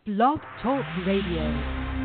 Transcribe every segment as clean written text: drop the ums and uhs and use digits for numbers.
Blog Talk Radio.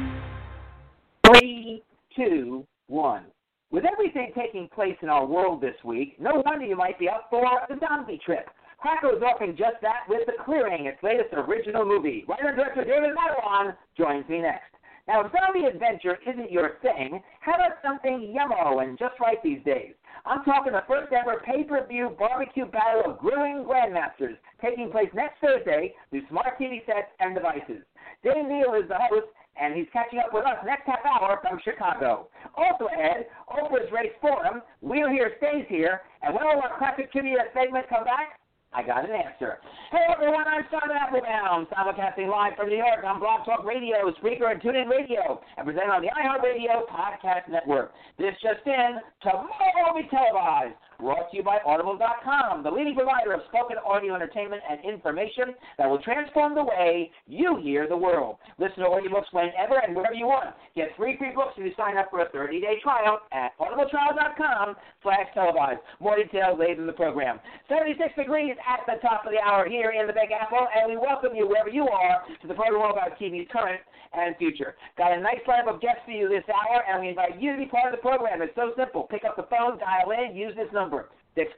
3, 2, 1. With everything taking place in our world this week, no wonder you might be up for the zombie trip. Crackle is offering just that with The Clearing, its latest original movie. Writer and director David Madelon joins me next. Now, if zombie adventure isn't your thing, how about something yummo and just right these days? I'm talking the first ever pay-per-view barbecue battle of grilling grandmasters taking place next Thursday through smart TV sets and devices. Dave Neal is the host, and he's catching up with us next half hour from Chicago. Also, Ed, Oprah's Race Forum, We're Here Stays Here, and when will our classic trivia segment come back? I got an answer. Hey everyone, I'm Simon Applebaum, simulcasting live from New York on Blog Talk Radio, Spreaker, and TuneIn Radio, and presented on the iHeartRadio Podcast Network. This just in, tomorrow will be televised. Brought to you by Audible.com, the leading provider of spoken audio entertainment and information that will transform the way you hear the world. Listen to audiobooks whenever and wherever you want. Get free books if you sign up for a 30-day trial at audibletrial.com/televised. More details later in the program. 76 degrees at the top of the hour here in the Big Apple, and we welcome you wherever you are to the program all about TV's current and future. Got a nice lineup of guests for you this hour, and we invite you to be part of the program. It's so simple. Pick up the phone, dial in, use this number,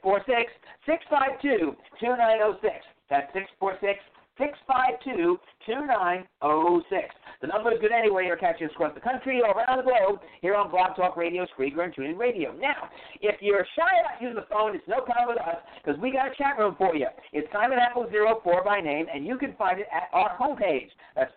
646-652-2906. That's 646-652-2906. The number is good anywhere you're catching us across the country or around the globe here on Blog Talk Radio, Spreaker, and TuneIn Radio. Now, if you're shy about using the phone, it's no problem with us because we got a chat room for you. It's Simon Apple04 by name, and you can find it at our homepage. That's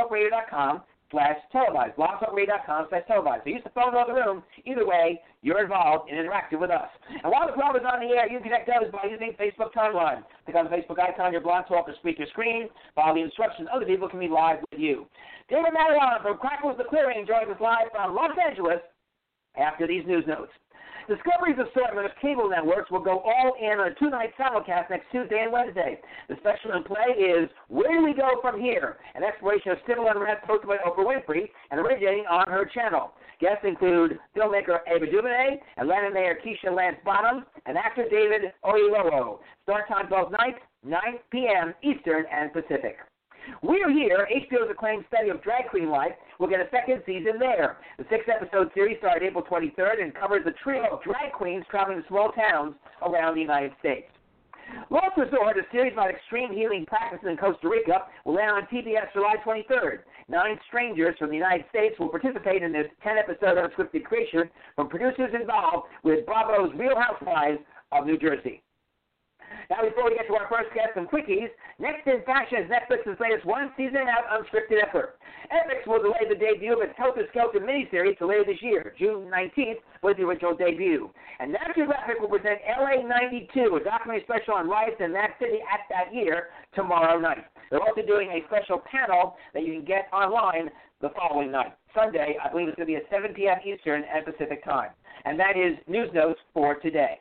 blogtalkradio.com/televised. blogtalkradio.com/televised. So use the phone or the room. Either way, you're involved and interactive with us. And while the program is on the air, you can connect us by using Facebook Timeline. Click on the Facebook icon on your Blog Talk or Spreaker screen. Follow the instructions. Other people can be live with you. David Madelon from Crackle's The Clearing joins us live from Los Angeles after these news notes. Discovery's assortment of cable networks will go all in on a two-night simulcast next Tuesday and Wednesday. The special in play is Where Do We Go From Here? An exploration of civil unrest hosted by Oprah Winfrey and originating on her channel. Guests include filmmaker Ava DuVernay, Atlanta Mayor Keisha Lance Bottoms, and actor David Oyelowo. Start time both nights, 9 p.m. Eastern and Pacific. We're Here, HBO's acclaimed study of drag queen life, will get a second season there. The 6-episode series started April 23rd and covers a trio of drag queens traveling to small towns around the United States. Lost Resort, a series about extreme healing practices in Costa Rica, will land on TBS July 23rd. 9 strangers from the United States will participate in this 10-episode unscripted creation from producers involved with Bravo's Real Housewives of New Jersey. Now, before we get to our first guest, some quickies. Next in Fashion is Netflix's latest one-season-out unscripted effort. Netflix will delay the debut of its Helter Skelter miniseries to later this year. June 19th was the original debut. And National Geographic will present LA 92, a documentary special on riots in that city at that year, tomorrow night. They're also doing a special panel that you can get online the following night. Sunday, I believe it's going to be at 7 p.m. Eastern and Pacific time. And that is news notes for today.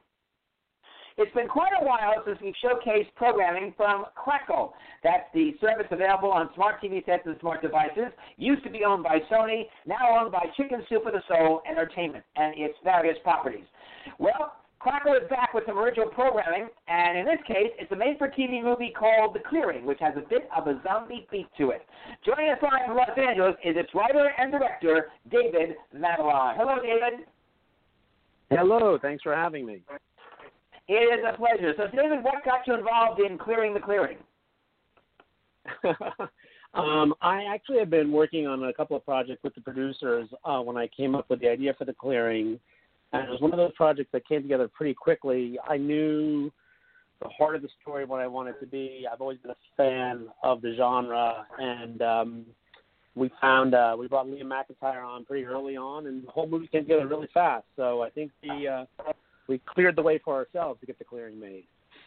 It's been quite a while since we've showcased programming from Crackle. That's the service available on smart TV sets and smart devices. Used to be owned by Sony, now owned by Chicken Soup for the Soul Entertainment and its various properties. Well, Crackle is back with some original programming, and in this case, it's a made-for-TV movie called The Clearing, which has a bit of a zombie beat to it. Joining us live from Los Angeles is its writer and director, David Madelon. Hello, David. Hello. Thanks for having me. It is a pleasure. So, David, what got you involved in Clearing the Clearing? I actually have been working on a couple of projects with the producers when I came up with the idea for The Clearing. And it was one of those projects that came together pretty quickly. I knew the heart of the story, what I wanted to be. I've always been a fan of the genre. And we brought Liam McIntyre on pretty early on, and the whole movie came together really fast. So I think we cleared the way for ourselves to get The Clearing made.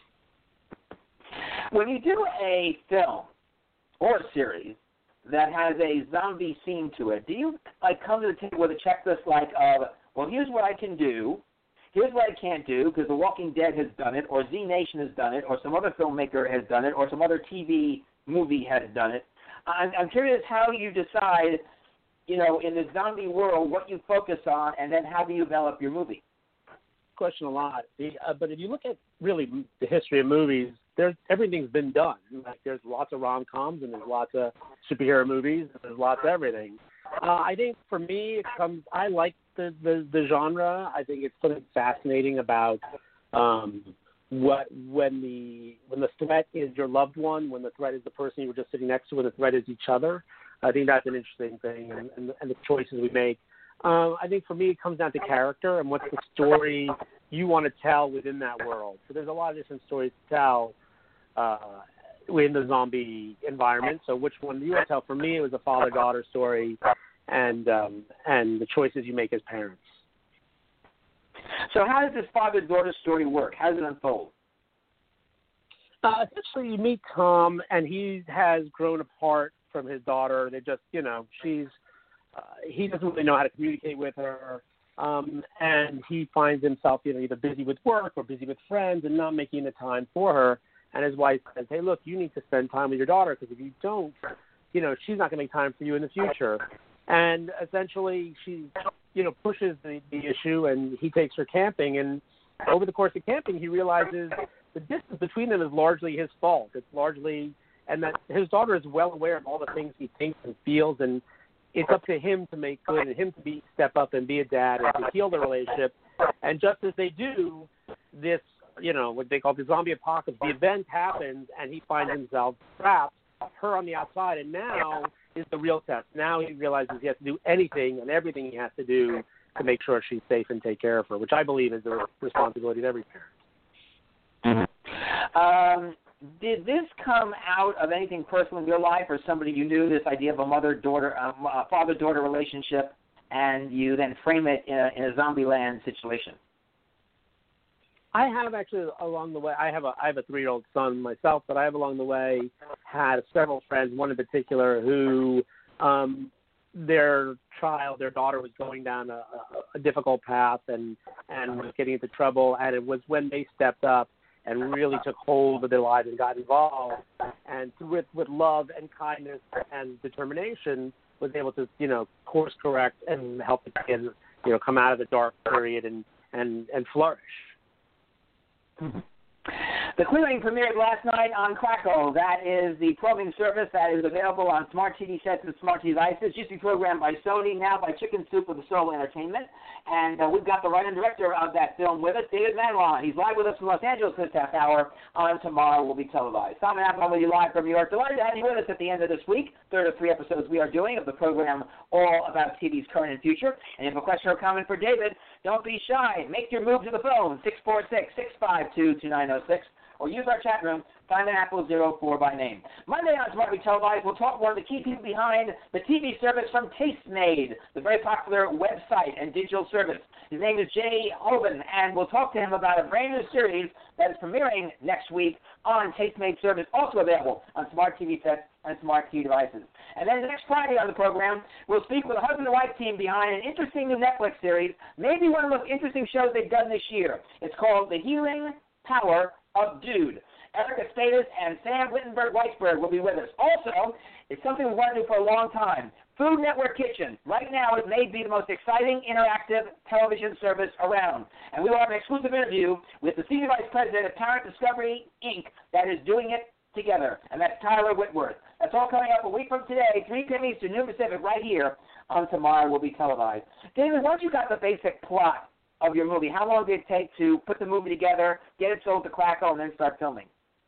When you do a film or a series that has a zombie theme to it, do you come to the table with a checklist well, here's what I can do, here's what I can't do, because The Walking Dead has done it, or Z Nation has done it, or some other filmmaker has done it, or some other TV movie has done it. I'm curious how you decide, in the zombie world, what you focus on, and then how do you develop your movie? Question a lot. But if you look at really the history of movies, everything's been done. Like there's lots of rom-coms and there's lots of superhero movies and there's lots of everything. I think for me, I like the genre. I think it's something fascinating about when the threat is your loved one, when the threat is the person you were just sitting next to, when the threat is each other. I think that's an interesting thing, and the choices we make. I think for me, it comes down to character and what's the story you want to tell within that world. So there's a lot of different stories to tell in the zombie environment. So which one do you want to tell? For me, it was a father-daughter story, and the choices you make as parents. So how does this father-daughter story work? How does it unfold? Essentially, you meet Tom, and he has grown apart from his daughter. They just, he doesn't really know how to communicate with her, and he finds himself, either busy with work or busy with friends and not making the time for her. And his wife says, hey, look, you need to spend time with your daughter because if you don't, she's not going to make time for you in the future. And essentially, she, pushes the issue, and he takes her camping. And over the course of camping, he realizes the distance between them is largely his fault. It's largely, and that his daughter is well aware of all the things he thinks and feels, and it's up to him to make good and him to step up and be a dad and to heal the relationship. And just as they do, this, what they call the zombie apocalypse, the event happens, and he finds himself trapped, her on the outside, and now is the real test. Now he realizes he has to do anything and everything he has to do to make sure she's safe and take care of her, which I believe is the responsibility of every parent. Mm-hmm. Did this come out of anything personal in your life, or somebody you knew, this idea of a father-daughter relationship, and you then frame it in a Zombieland situation? I have actually along the way. I have a 3-year-old son myself, but I have along the way had several friends. One in particular who their daughter was going down a difficult path and was getting into trouble, and it was when they stepped up and really took hold of their lives and got involved, and with love and kindness and determination was able to course correct and help the kids come out of the dark period and flourish. Mm-hmm. The Clearing premiered last night on Crackle. That is the probing service that is available on smart TV sets and smart devices. Used to be programmed by Sony, now by Chicken Soup with the Soul Entertainment. And we've got the writer and director of that film with us, David Manwan. He's live with us from Los Angeles this half hour. On tomorrow will be televised. Tom and Apple with you live from New York. Delighted to have you with us at the end of this week. Third of 3 episodes we are doing of the program all about TV's current and future. And if you have a question or comment for David, don't be shy. Make your move to the phone, 646-652-2906. Or use our chat room, Simon Apple 04 by name. Monday on Smart We Televised, we'll talk one of the key people behind the TV service from Tastemade, the very popular website and digital service. His name is Jay Hoban, and we'll talk to him about a brand new series that is premiering next week on Tastemade service, also available on smart TV sets and smart TV devices. And then next Friday on the program, we'll speak with the husband and wife team behind an interesting new Netflix series, maybe one of the most interesting shows they've done this year. It's called The Healing Power of Dude. Erica Status and Sam Wittenberg-Weisberg will be with us. Also, it's something we want to do for a long time. Food Network Kitchen. Right now, it may be the most exciting interactive television service around. And we will have an exclusive interview with the Senior Vice President of Parent Discovery, Inc., that is doing it together, and that's Tyler Whitworth. That's all coming up a week from today, 3 p.m. Eastern, noon Pacific, right here on Tomorrow Will Be Televised. David, once you got the basic plot of your movie, how long did it take to put the movie together, get it sold to Crackle, and then start filming?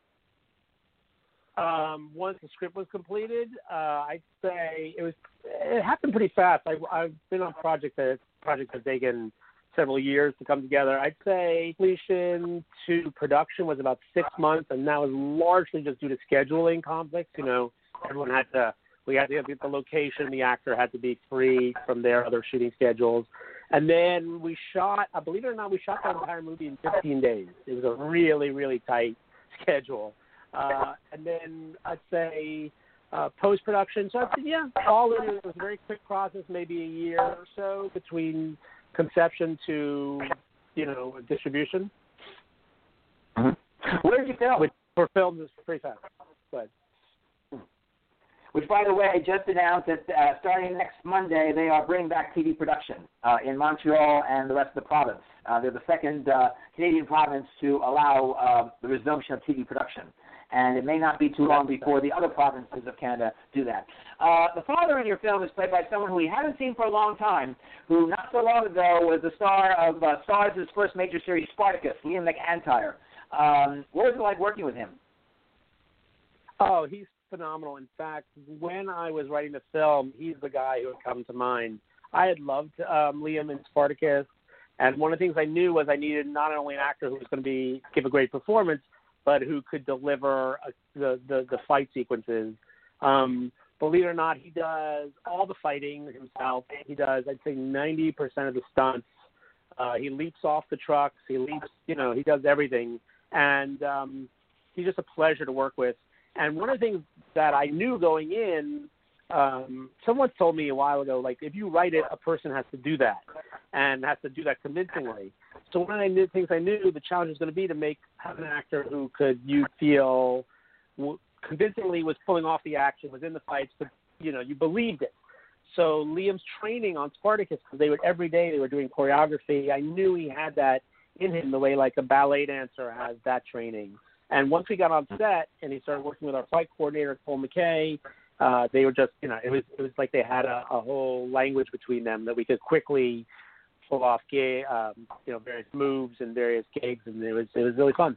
Once the script was completed, I'd say it happened pretty fast. I've been on projects that have taken several years to come together. I'd say completion to production was about 6 months, and that was largely just due to scheduling conflicts. Everyone we had to get the location. The actor had to be free from their other shooting schedules. And then we shot, believe it or not, the entire movie in 15 days. It was a really, really tight schedule. And then I'd say post-production. So I'd say, all in it was a very quick process, maybe a year or so between conception to, distribution. Mm-hmm. Where did you film? For films, it's pretty fast. But which, by the way, just announced that starting next Monday, they are bringing back TV production in Montreal and the rest of the province. They're the second Canadian province to allow the resumption of TV production. And it may not be too long before the other provinces of Canada do that. The father in your film is played by someone who we haven't seen for a long time, who not so long ago was the star of Starz' first major series, Spartacus, Liam McIntyre. What was it like working with him? Oh, he's phenomenal. In fact, when I was writing the film, he's the guy who had come to mind. I had loved Liam in Spartacus, and one of the things I knew was I needed not only an actor who was going to give a great performance, but who could deliver the fight sequences. Believe it or not, he does all the fighting himself. He does, I'd say, 90% of the stunts. He leaps off the trucks. He does everything. And he's just a pleasure to work with. And one of the things that I knew going in, someone told me a while ago, like, if you write it, a person has to do that and has to do that convincingly. So one of the things I knew the challenge was going to be to have an actor who you feel convincingly was pulling off the action, was in the fights, but, you believed it. So Liam's training on Spartacus, because every day they were doing choreography, I knew he had that in him the way like a ballet dancer has that training. And once we got on set and he started working with our fight coordinator, Cole McKay, they were just, it was like they had a whole language between them that we could quickly pull off, various moves and various gigs, and it was really fun.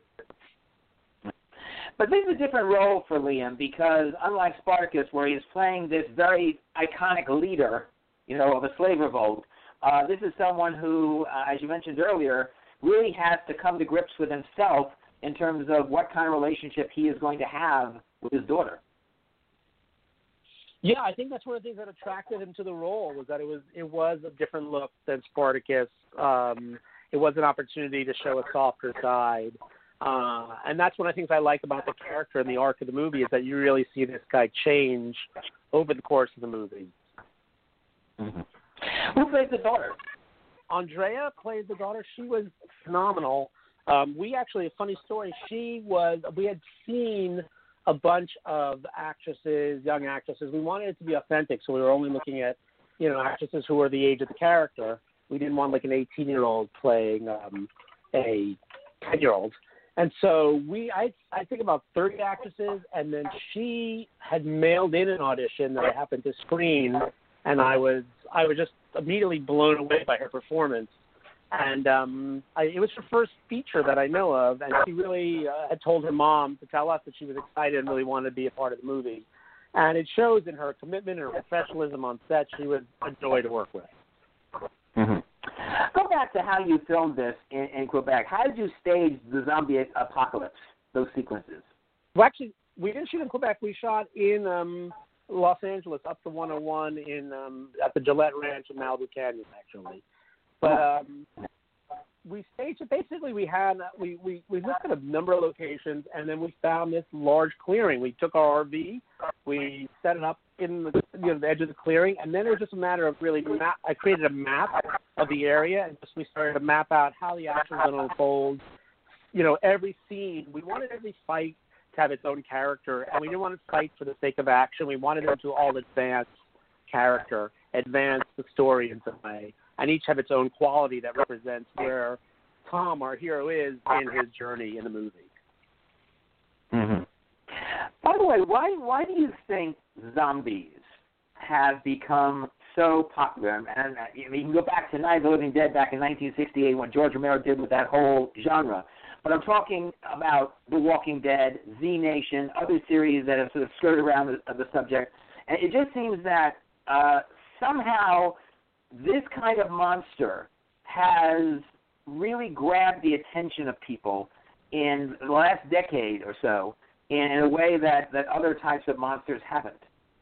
But this is a different role for Liam because unlike Spartacus, where he's playing this very iconic leader, of a slave revolt, this is someone who, as you mentioned earlier, really has to come to grips with himself in terms of what kind of relationship he is going to have with his daughter. Yeah, I think that's one of the things that attracted him to the role was that it was a different look than Spartacus. It was an opportunity to show a softer side. And that's one of the things I like about the character and the arc of the movie is that you really see this guy change over the course of the movie. Mm-hmm. Who plays the daughter? Andrea plays the daughter. She was phenomenal. We actually, a funny story, we had seen a bunch of actresses, young actresses. We wanted it to be authentic, so we were only looking at, actresses who were the age of the character. We didn't want like an 18-year-old playing a 10-year-old. And so I think about 30 actresses, and then she had mailed in an audition that I happened to screen, and I was just immediately blown away by her performance. And it was her first feature that I know of, and she really had told her mom to tell us that she was excited and really wanted to be a part of the movie. And it shows in her commitment and her professionalism on set. She was a joy to work with. Mm-hmm. Go back to how you filmed this in Quebec. How did you stage the zombie apocalypse, those sequences? Well, actually, we didn't shoot in Quebec. We shot in Los Angeles, up to 101 at the Gillette Ranch in Malibu Canyon, actually. But we staged it. Basically, we looked at a number of locations, and then we found this large clearing. We took our RV, we set it up in the edge of the clearing, and then it was just a matter of really I created a map of the area, and we started to map out how the action was going to unfold. Every scene, we wanted every fight to have its own character, and we didn't want to fight for the sake of action. We wanted them to all advance character, advance the story in some way, and each have its own quality that represents where Tom, our hero, is in his journey in the movie. Mm-hmm. By the way, why do you think zombies have become so popular? And you can go back to Night of the Living Dead back in 1968, what George Romero did with that whole genre. But I'm talking about The Walking Dead, Z Nation, other series that have sort of skirted around the subject. And it just seems that somehow this kind of monster has really grabbed the attention of people in the last decade or so in a way that other types of monsters haven't.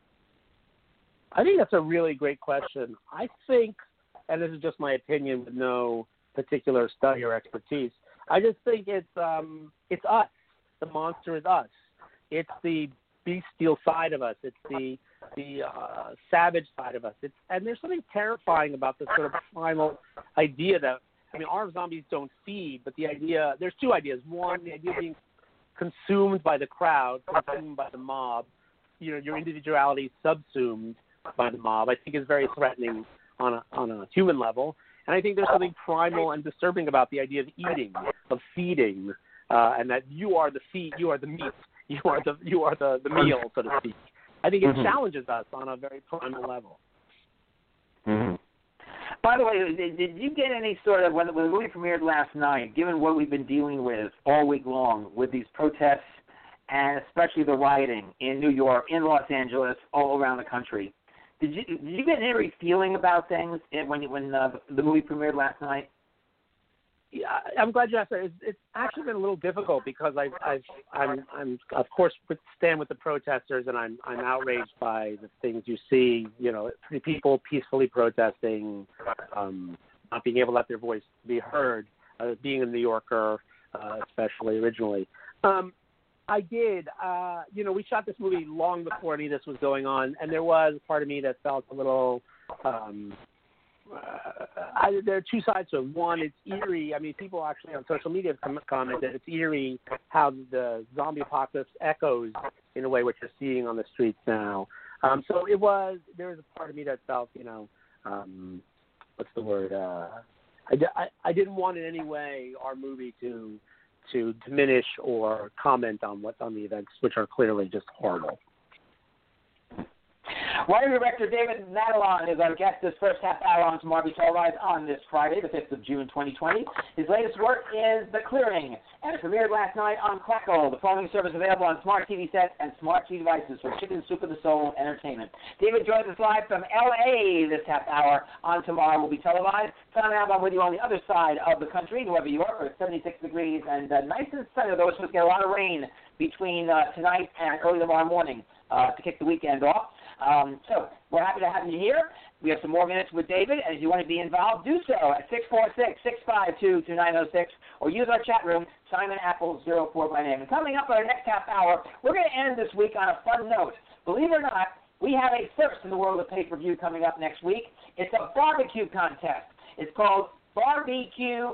I think that's a really great question. I think, and this is just my opinion with no particular study or expertise, I just think it's us. The monster is us. It's the bestial side of us. It's the savage side of us. And there's something terrifying about this sort of primal idea that, our zombies don't feed, but there's two ideas. One, the idea of being consumed by the crowd, consumed by the mob, your individuality subsumed by the mob, I think is very threatening on a human level. And I think there's something primal and disturbing about the idea of eating, of feeding, and that you are the feed, you are the meat, you are the meal, so to speak. I think it challenges us on a very primal level. Mm-hmm. By the way, did you get any sort of, when the movie premiered last night, given what we've been dealing with all week long with these protests and especially the rioting in New York, in Los Angeles, all around the country, did you get any feeling about things when the movie premiered last night? Yeah, I'm glad you asked that. It's actually been a little difficult because I'm of course stand with the protesters, and I'm outraged by the things you see. People peacefully protesting, not being able to let their voice be heard. Being a New Yorker, especially originally, I did. We shot this movie long before any of this was going on, and there was a part of me that felt a little. There are two sides to it. One, it's eerie. I mean, people actually on social media have commented it's eerie how the zombie apocalypse echoes in a way what you're seeing on the streets now. So there was a part of me that felt, what's the word? I didn't want in any way our movie to diminish or comment on the events, which are clearly just horrible. Writer director David Matalon is our guest this first half hour on Tomorrow Be Televised on this Friday, the 5th of June, 2020. His latest work is The Clearing, and it premiered last night on Crackle, the following service available on smart TV sets and smart TV devices from Chicken Soup of the Soul Entertainment. David joins us live from L.A. this half hour on Tomorrow Will Be Televised. Simon Alban with you on the other side of the country, whoever you are, it's 76 degrees and nice and sunny, though we're supposed to get a lot of rain between tonight and early tomorrow morning to kick the weekend off. So we're happy to have you here. We have some more minutes with David, and if you want to be involved, do so at 646-652-2906, or use our chat room, Simon Apple 04 by name. And coming up in our next half hour, we're going to end this week on a fun note. Believe it or not, we have a first in the world of pay-per-view coming up next week. It's a barbecue contest. It's called Barbecue,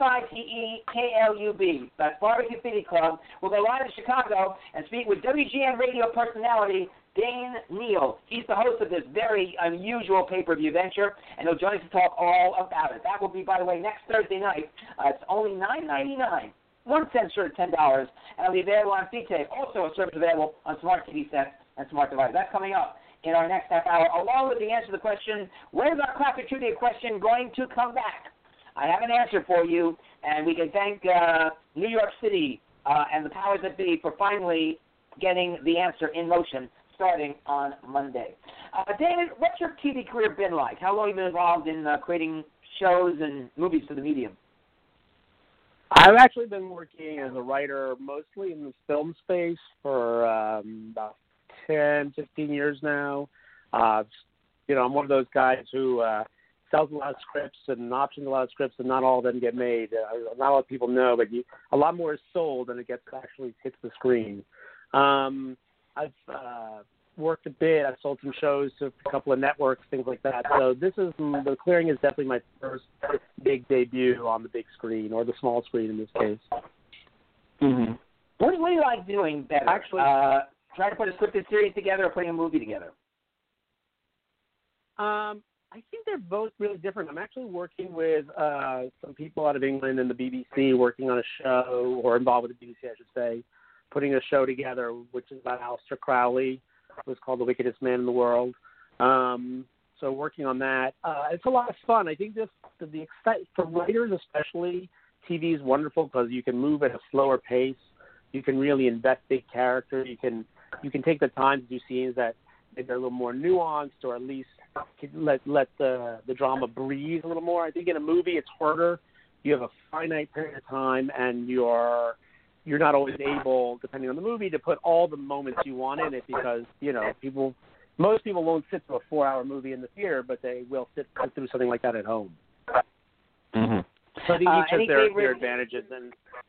FITEKLUB. That's Barbecue City Club. We'll go live to Chicago and speak with WGN radio personality Dane Neal. He's the host of this very unusual pay-per-view venture, and he'll join us to talk all about it. That will be, by the way, next Thursday night. It's only $9.99. 1 cent short of $10, and it'll be available on C-Tape. Also a service available on smart TV sets and smart devices. That's coming up in our next half hour, along with the answer to the question, where's our classic trivia question going to come back? I have an answer for you, and we can thank New York City and the powers that be for finally getting the answer in motion starting on Monday. David, what's your TV career been like? How long have you been involved in creating shows and movies for the medium? I've actually been working as a writer mostly in the film space for about 10, 15 years now. I'm one of those guys who sells a lot of scripts and options a lot of scripts, and not all of them get made. Not a lot of people know, but a lot more is sold than it actually hits the screen. I've worked a bit. I've sold some shows to a couple of networks, things like that. So The Clearing is definitely my first big debut on the big screen, or the small screen in this case. Mm-hmm. What do you like doing better? Actually, trying to put a scripted series together or putting a movie together? I think they're both really different. I'm actually working with some people out of England and the BBC, working on a show, or involved with the BBC, I should say, putting a show together, which is about Aleister Crowley. It was called The Wickedest Man in the World. So working on that. It's a lot of fun. I think for writers especially, TV is wonderful because you can move at a slower pace. You can really invest big character. You can take the time to do scenes that maybe are a little more nuanced, or at least let the drama breathe a little more. I think in a movie it's harder. You have a finite period of time, and you're not always able, depending on the movie, to put all the moments you want in it, because most people won't sit through a 4-hour movie in the theater, but they will sit through something like that at home. Mm-hmm. So I think each has their advantages. And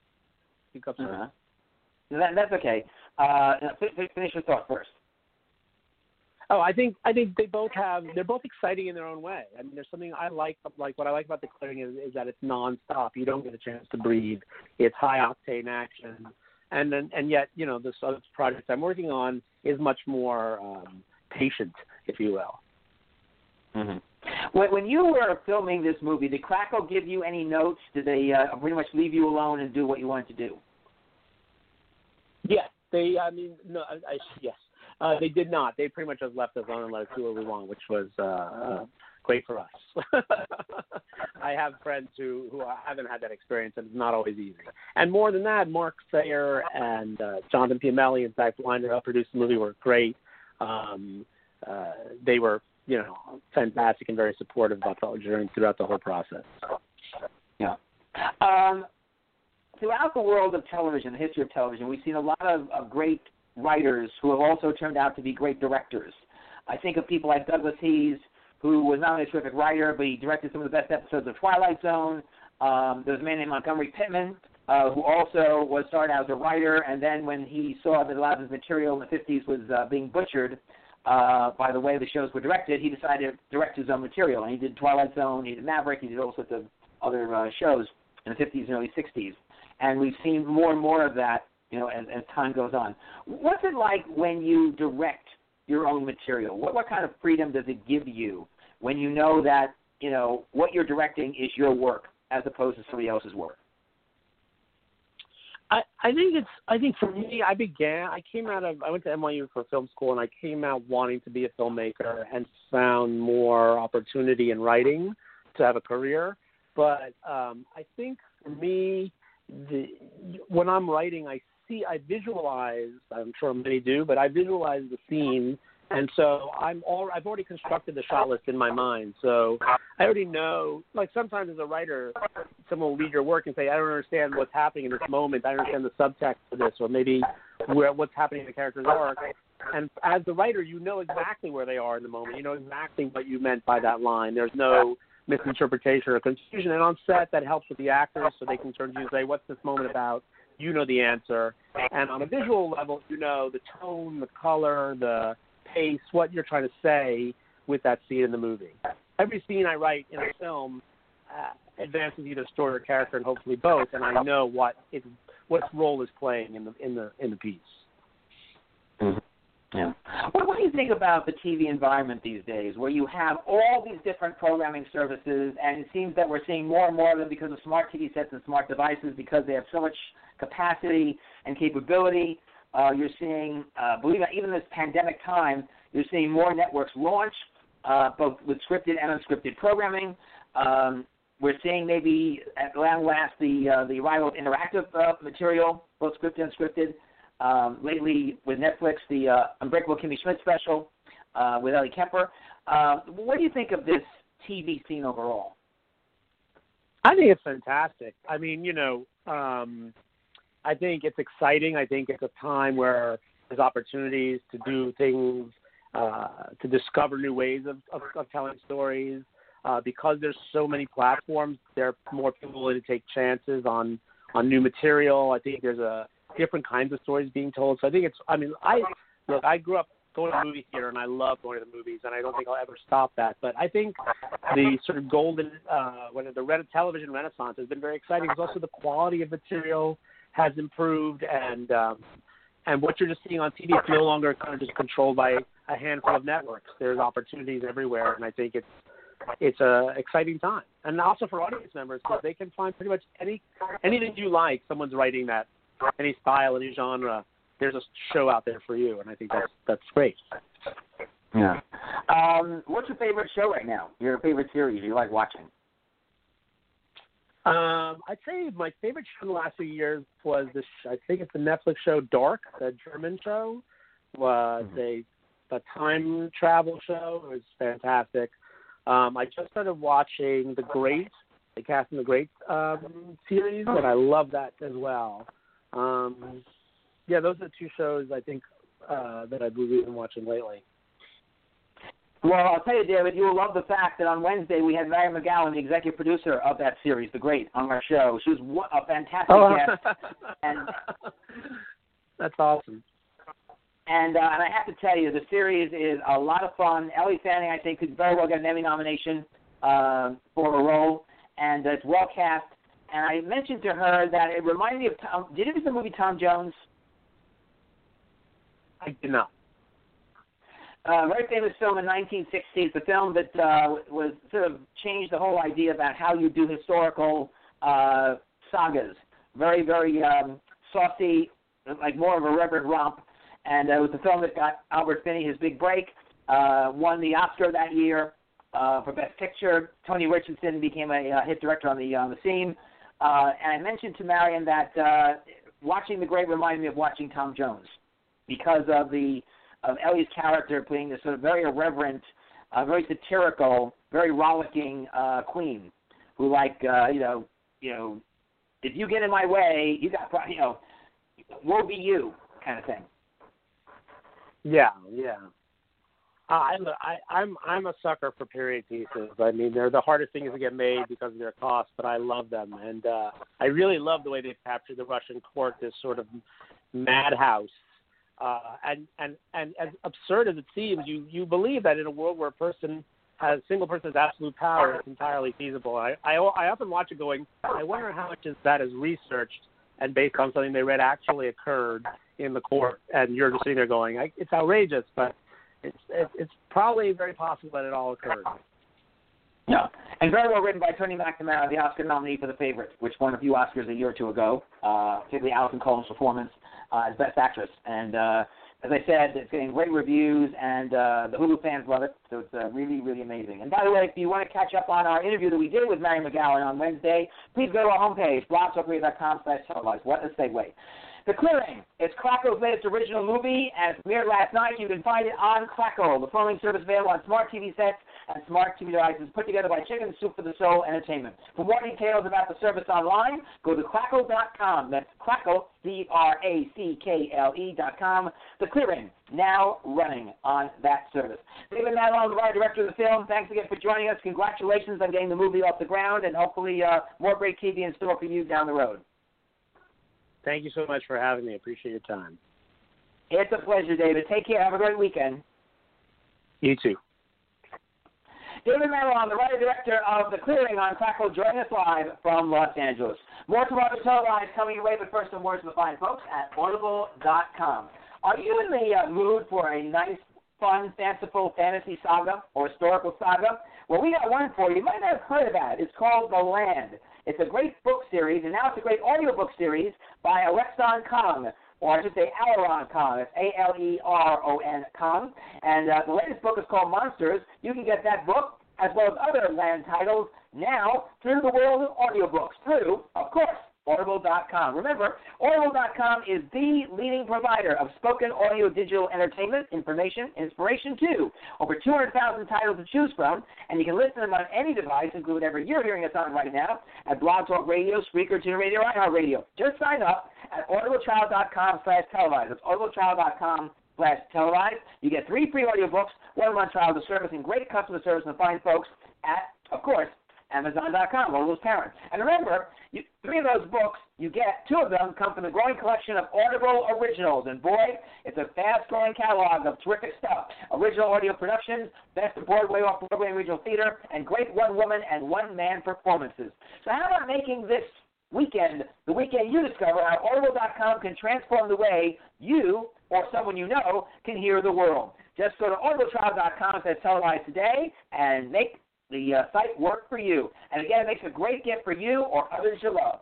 that's okay. Finish your thought first. Oh, I think they're both exciting in their own way. I mean, there's something I like what I like about The Clearing is that it's nonstop. You don't get a chance to breathe. It's high octane action. and yet, this other project I'm working on is much more patient, if you will. Mm-hmm. When you were filming this movie, did Crackle give you any notes? Did they pretty much leave you alone and do what you wanted to do? Yes, they did not. They pretty much just left us alone and let us do what we want, which was great for us. I have friends who haven't had that experience, and it's not always easy. And more than that, Mark Sayer and Jonathan Piamelli, in fact, lined up, produced the movie, were great. They were, fantastic and very supportive about the journey throughout the whole process. Yeah. Throughout the world of television, the history of television, we've seen a lot of great writers who have also turned out to be great directors. I think of people like Douglas Hees, who was not only a terrific writer, but he directed some of the best episodes of Twilight Zone. There's a man named Montgomery Pittman, who also started out as a writer, and then when he saw that a lot of his material in the 50s was being butchered by the way the shows were directed, he decided to direct his own material. And he did Twilight Zone, he did Maverick, he did all sorts of other shows in the 50s and early 60s. And we've seen more and more of that, as time goes on. What's it like when you direct your own material? What kind of freedom does it give you when you know that, what you're directing is your work as opposed to somebody else's work? I think for me, I went to NYU for film school, and I came out wanting to be a filmmaker and found more opportunity in writing to have a career. But I think for me, when I'm writing, I visualize, I'm sure many do, but I visualize the scene. And so I've already constructed the shot list in my mind. So I already know, like sometimes as a writer, someone will read your work and say, I don't understand what's happening in this moment. I don't understand the subtext of this, or maybe what's happening in the character's arc. And as the writer, you know exactly where they are in the moment. You know exactly what you meant by that line. There's no misinterpretation or confusion. And on set, that helps with the actors so they can turn to you and say, what's this moment about? You know the answer. And on a visual level, you know the tone, the color, the pace, what you're trying to say with that scene in the movie. Every scene I write in a film advances either story or character, and hopefully both, and I know what role is playing in the piece. Mm-hmm. Yeah. What do you think about the TV environment these days, where you have all these different programming services, and it seems that we're seeing more and more of them because of smart TV sets and smart devices, because they have so much capacity and capability. You're seeing, believe it, even this pandemic time, you're seeing more networks launch, both with scripted and unscripted programming. We're seeing maybe at long last the arrival of interactive material, both scripted and unscripted. Lately with Netflix, the Unbreakable Kimmy Schmidt special with Ellie Kemper. What do you think of this TV scene overall? I think it's fantastic. I mean, I think it's exciting. I think it's a time where there's opportunities to do things, to discover new ways of telling stories. Because there's so many platforms, there are more people willing to take chances on new material. I think there's different kinds of stories being told. So I think I grew up going to the movie theater, and I love going to the movies, and I don't think I'll ever stop that. But I think the sort of golden, television renaissance has been very exciting. Because also the quality of material has improved, and what you're just seeing on TV is no longer kind of just controlled by a handful of networks. There's opportunities everywhere, and I think it's a exciting time. And also for audience members, because they can find pretty much anything you like. Someone's writing that, any style, any genre. There's a show out there for you, and I think that's great. Yeah. What's your favorite show right now? Your favorite series you like watching? I'd say my favorite show in the last few years was I think it's the Netflix show Dark, the German show. Was a time travel show. It was fantastic. I just started watching The Cast in the Great series, and I love that as well. Those are the two shows I think that I've really been watching lately. Well, I'll tell you, David, you will love the fact that on Wednesday we had Mary McGowan, the executive producer of that series, The Great, on our show. She was a fantastic guest. And that's awesome. And I have to tell you, the series is a lot of fun. Ellie Fanning, I think, could very well get an Emmy nomination for a role, and it's well cast. and I mentioned to her that it reminded me of Tom. Did you ever see the movie Tom Jones? I did not. Very famous film in the 1960s, the film that was sort of changed the whole idea about how you do historical sagas. Very, very saucy, like more of a reverent romp. And it was the film that got Albert Finney his big break, won the Oscar that year for Best Picture. Tony Richardson became a hit director on the scene. And I mentioned to Marion that watching The Great reminded me of watching Tom Jones because of Ellie's character playing this sort of very irreverent, very satirical, very rollicking queen who, like, if you get in my way, you got, woe be you kind of thing. Yeah. I'm a sucker for period pieces. I mean, they're the hardest things to get made because of their cost, but I love them, and I really love the way they captured the Russian court, this sort of madhouse. And as absurd as it seems, you believe that in a world where a single person has absolute power, it's entirely feasible. I often watch it going, I wonder how much of that is researched and based on something they read actually occurred in the court. And you're just sitting there going, it's outrageous, but it's probably very possible that it all occurred. Yeah, and very well written by Tony McNamara, the Oscar nominee for The Favorite, which won a few Oscars a year or two ago, particularly Alison Cohen's performance as Best Actress. And as I said, it's getting great reviews, and the Hulu fans love it, so it's really, really amazing. And by the way, if you want to catch up on our interview that we did with Mary McGowan on Wednesday, please go to our homepage, blogtalkradio.com/televised. What a segue. The Clearing. It's Crackle's latest original movie, and it premiered last night. You can find it on Crackle, the phone service available on smart TV sets and smart TV devices put together by Chicken Soup for the Soul Entertainment. For more details about the service online, go to Crackle.com. That's Crackle, CRACKLE.com. The Clearing, now running on that service. David Madelon, the writer director of the film, thanks again for joining us. Congratulations on getting the movie off the ground, and hopefully more great TV in store for you down the road. Thank you so much for having me. I appreciate your time. It's a pleasure, David. Take care. Have a great weekend. You too. David Madelon, the writer-director of The Clearing on Crackle, joining us live from Los Angeles. More tomorrow televised coming your way, but first some words from the fine folks at Audible.com. Are you in the mood for a nice, fun, fanciful fantasy saga or historical saga? Well, we got one for you. You might not have heard about it. It's called The Land. It's a great book series, and now it's a great audiobook series by Alexon Kong, or I should say Aleron Kong. It's Aleron Kong. And the latest book is called Monsters. You can get that book, as well as other Land titles, now through the world of audiobooks, through, of course, Audible.com. Remember, Audible.com is the leading provider of spoken audio digital entertainment, information, inspiration too. Over 200,000 titles to choose from, and you can listen to them on any device, including whatever you're hearing us on right now, at Blog Talk Radio, Spreaker, TuneIn Radio, iHeartRadio. Just sign up at audibletrial.com/televised. That's audibletrial.com/televised. You get 3 free audiobooks, 1-month trial of the service, and great customer service from the fine folks at, of course, Amazon.com, Audible's parent. And remember, 3 of those books you get, 2 of them come from the growing collection of Audible originals. And boy, it's a fast-growing catalog of terrific stuff. Original audio productions, best of Broadway, off-Broadway, and regional theater, and great one-woman and one-man performances. So how about making this weekend the weekend you discover how Audible.com can transform the way you or someone you know can hear the world? Just go to audibletrial.com/televised today and make the site work for you. And again, it makes a great gift for you or others you love.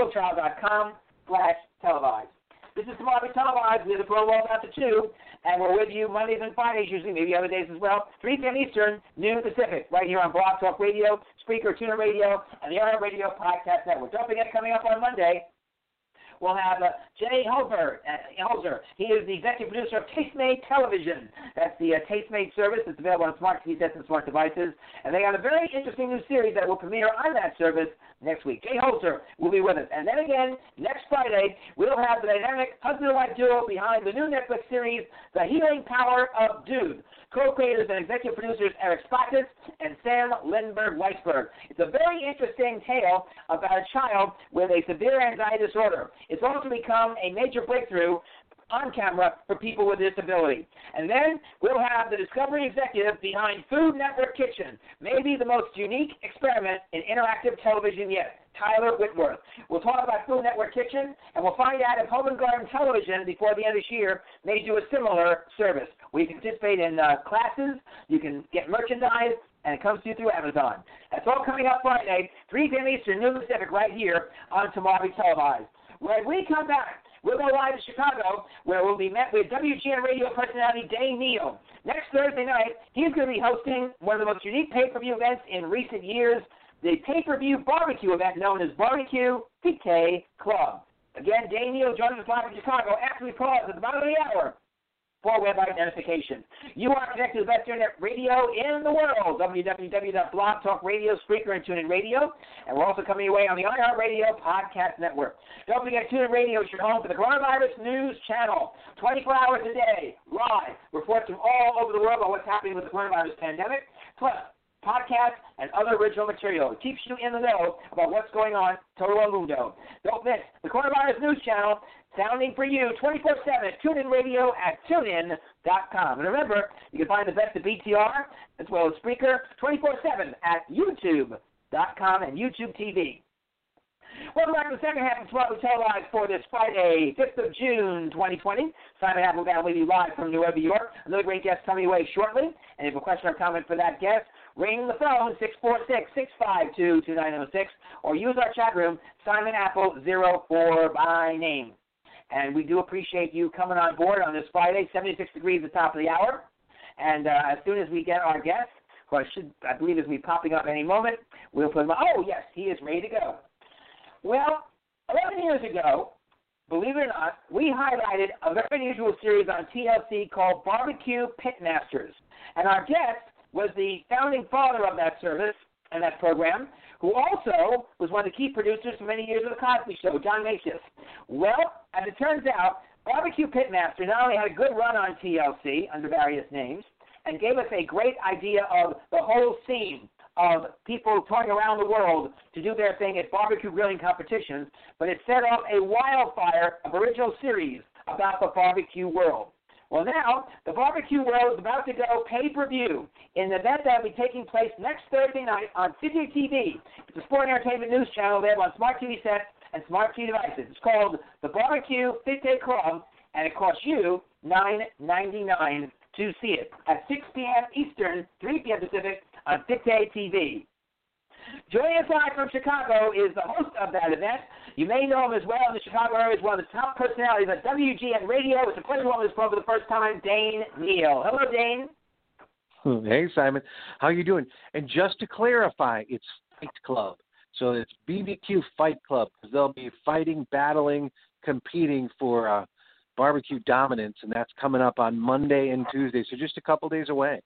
audibletrial.com/televised. This is Tomorrow Televised. We're the promo out to 2, and we're with you Mondays and Fridays, usually, maybe other days as well, 3 p.m. Eastern, noon Pacific, right here on Blog Talk Radio, Spreaker, TuneIn Radio, and the iHeartRadio Podcast Network. Don't forget, coming up on Monday, we'll have Jay Holzer. He is the executive producer of Tastemade Television. That's the Tastemade service that's available on smart TV sets and smart devices. And they got a very interesting new series that will premiere on that service next week. Jay Holzer will be with us. And then again, next Friday, we'll have the dynamic husband and wife duo behind the new Netflix series, The Healing Power of Dude. Co-creators and executive producers Eric Spottis and Sam Lindbergh-Weisberg. It's a very interesting tale about a child with a severe anxiety disorder. It's also become a major breakthrough on camera for people with disability. And then we'll have the Discovery executive behind Food Network Kitchen, maybe the most unique experiment in interactive television yet. Tyler Whitworth. We'll talk about Food Network Kitchen, and we'll find out if Home and Garden Television, before the end of this year, may do a similar service where you can participate in classes, you can get merchandise, and it comes to you through Amazon. That's all coming up Friday, 3 p.m. Eastern, noon Pacific, right here on Tomorrow Televised. When we come back, we'll go live to Chicago, where we'll be met with WGN radio personality Dane Neal. Next Thursday night, he's going to be hosting one of the most unique pay-per-view events in recent years, the pay-per-view barbecue event known as Barbecue PK Club. Again, Dane Neal joins us live in Chicago after we pause at the bottom of the hour for web identification. You are connected to the best internet radio in the world, www.Blog Talk Radio, Spreaker, and TuneIn Radio. And we're also coming your way on the iHeartRadio Podcast Network. Don't forget, TuneIn Radio is your home for the Coronavirus News Channel. 24 hours a day, live, reports from all over the world on what's happening with the coronavirus pandemic, plus podcasts and other original material. It keeps you in the know about what's going on Todo El Mundo. Don't miss the Coronavirus News Channel, sounding for you 24/7 at TuneIn Radio at TuneIn.com. And remember, you can find the best of BTR as well as Spreaker 24/7 at YouTube.com and YouTube TV. Welcome back to the second half of Tomorrow Televised for this Friday, 5th of June, 2020. Simon Applebaum with you live from New York. Another great guest coming your way shortly. And if you have a question or comment for that guest, ring the phone, 646-652-2906, or use our chat room, Simon Apple 04 by name. And we do appreciate you coming on board on this Friday, 76 degrees at the top of the hour. And as soon as we get our guest, who I believe is popping up any moment, we'll put him on. Oh, yes, he is ready to go. Well, 11 years ago, believe it or not, we highlighted a very unusual series on TLC called Barbecue Pitmasters. And our guest was the founding father of that service and that program, who also was one of the key producers for many years of The Cosby Show, John Macias. Well, as it turns out, Barbecue Pitmasters not only had a good run on TLC under various names and gave us a great idea of the whole scene of people touring around the world to do their thing at barbecue grilling competitions, but it set off a wildfire of original series about the barbecue world. Well, now, the barbecue world is about to go pay-per-view in an event that will be taking place next Thursday night on City TV. It's a sport and entertainment news channel available on smart TV sets and smart TV devices. It's called the Barbecue PK Club, and it costs you $9.99 to see it at 6 p.m. Eastern, 3 p.m. Pacific on PK TV. Joining us live from Chicago is the host of that event. You may know him as well in the Chicago area as one of the top personalities at WGN Radio. It's a pleasure to welcome this program for the first time, Dane Neal. Hello, Dane. Hey, Simon. How you doing? And just to clarify, it's Fight Club. So it's BBQ Fight Club, because they'll be fighting, battling, competing for barbecue dominance, and that's coming up on Monday and Tuesday, so just a couple days away.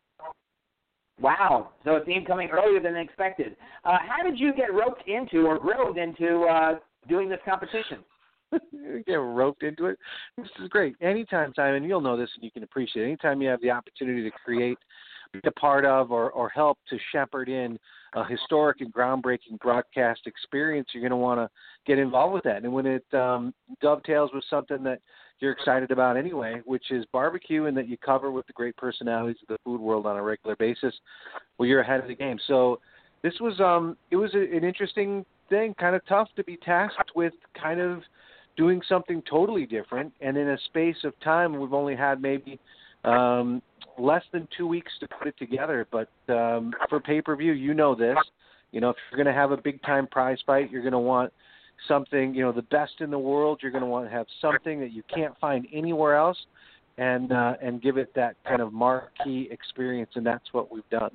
Wow. So it's even coming earlier than expected. How did you get roped into or grilled into doing this competition? Get roped into it? This is great. Anytime, Simon, you'll know this and you can appreciate it. Anytime you have the opportunity to create, be a part of, or help to shepherd in a historic and groundbreaking broadcast experience, you're going to want to get involved with that. And when it dovetails with something that you're excited about anyway, which is barbecue, and that you cover with the great personalities of the food world on a regular basis, well, you're ahead of the game. So this was it was an interesting thing, kind of tough to be tasked with kind of doing something totally different, and in a space of time. We've only had maybe less than 2 weeks to put it together, but for pay-per-view, you know this. You know, if you're going to have a big-time prize fight, you're going to want something, you know, the best in the world. You're going to want to have something that you can't find anywhere else, and give it that kind of marquee experience, and that's what we've done.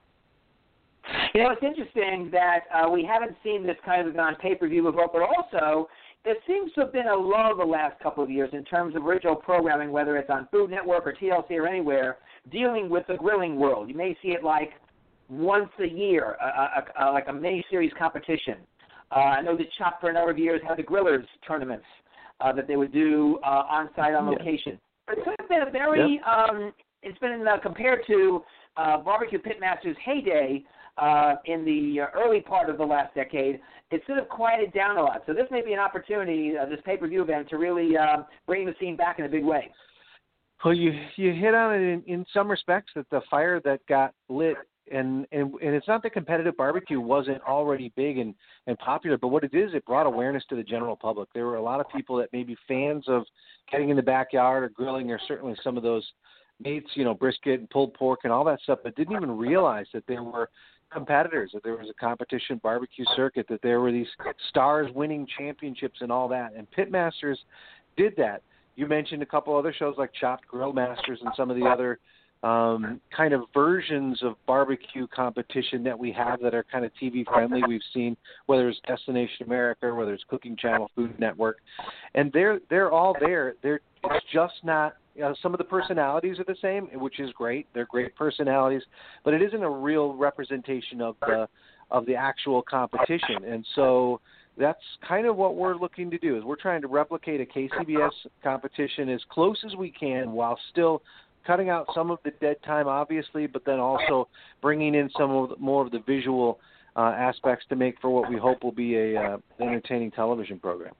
You know, it's interesting that we haven't seen this kind of on pay-per-view before, but also there seems to have been a lull the last couple of years in terms of original programming, whether it's on Food Network or TLC or anywhere, dealing with the grilling world. You may see it like once a year, like a mini-series competition. I know that Chop for a number of years had the Grillers tournaments that they would do on-site, on location. But it's been a very, it's been compared to Barbecue Pitmasters' heyday in the early part of the last decade, it's sort of quieted down a lot. So this may be an opportunity, this pay-per-view event, to really bring the scene back in a big way. Well, you hit on it in some respects, that the fire that got lit and it's not that competitive barbecue wasn't already big and popular, but what it is, it brought awareness to the general public. There were a lot of people that may be fans of getting in the backyard or grilling, or certainly some of those meats, brisket and pulled pork and all that stuff, but didn't even realize that there were competitors, that there was a competition barbecue circuit, that there were these stars winning championships and all that. And Pitmasters did that. You mentioned a couple other shows like Chopped Grill Masters and some of the other kind of versions of barbecue competition that we have that are kind of TV friendly. We've seen whether it's Destination America or whether it's Cooking Channel, Food Network, and they're all there. It's just not. Some of the personalities are the same, which is great. They're great personalities, but it isn't a real representation of the actual competition. And so that's kind of what we're looking to do, is we're trying to replicate a KCBS competition as close as we can while still cutting out some of the dead time, obviously, but then also bringing in more of the visual aspects to make for what we hope will be a entertaining television program.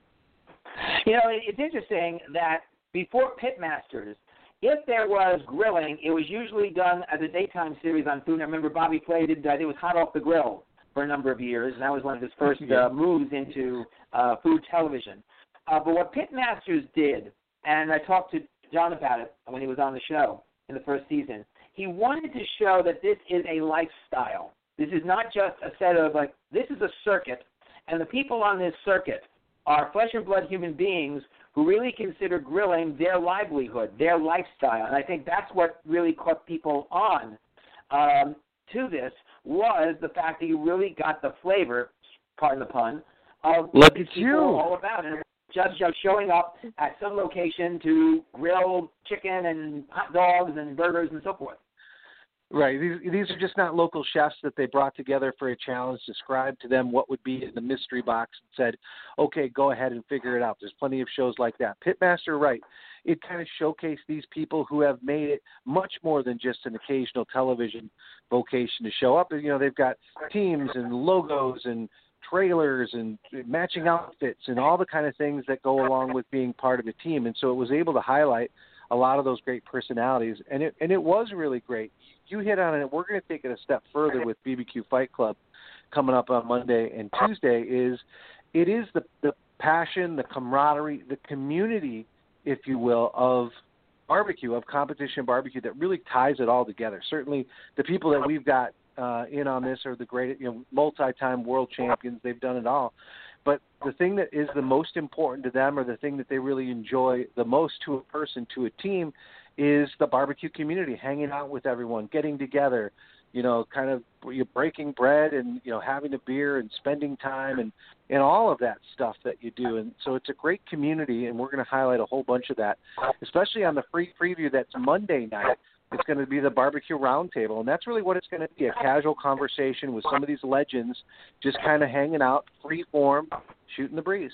It's interesting that before Pitmasters, if there was grilling, it was usually done as a daytime series on Food. I remember Bobby Flay did, I think it was Hot Off the Grill for a number of years, and that was one of his first moves into food television. But what Pitmasters did, and I talked to John about it when he was on the show in the first season, he wanted to show that this is a lifestyle. This is not just a set of, this is a circuit, and the people on this circuit are flesh and blood human beings who really consider grilling their livelihood, their lifestyle. And I think that's what really caught people on to this, was the fact that you really got the flavor, pardon the pun, of what people are all about. And just showing up at some location to grill chicken and hot dogs and burgers and so forth. Right. These are just not local chefs that they brought together for a challenge, described to them what would be in the mystery box, and said, okay, go ahead and figure it out. There's plenty of shows like that. Pitmaster, right. It kind of showcased these people who have made it much more than just an occasional television vocation to show up. They've got teams and logos and trailers and matching outfits and all the kind of things that go along with being part of a team. And so it was able to highlight a lot of those great personalities, and it was really great. You hit on it. We're going to take it a step further with BBQ Fight Club coming up on Monday and Tuesday. It is the passion, the camaraderie, the community, if you will, of barbecue, of competition barbecue, that really ties it all together. Certainly, the people that we've got in on this are the great, multi-time world champions. They've done it all. But the thing that is the most important to them, or the thing that they really enjoy the most to a person, to a team, is the barbecue community, hanging out with everyone, getting together, kind of breaking bread and, having a beer and spending time and all of that stuff that you do. And so it's a great community, and we're going to highlight a whole bunch of that, especially on the free preview that's Monday night. It's going to be the Barbecue Roundtable, and that's really what it's going to be, a casual conversation with some of these legends, just kind of hanging out, free form, shooting the breeze.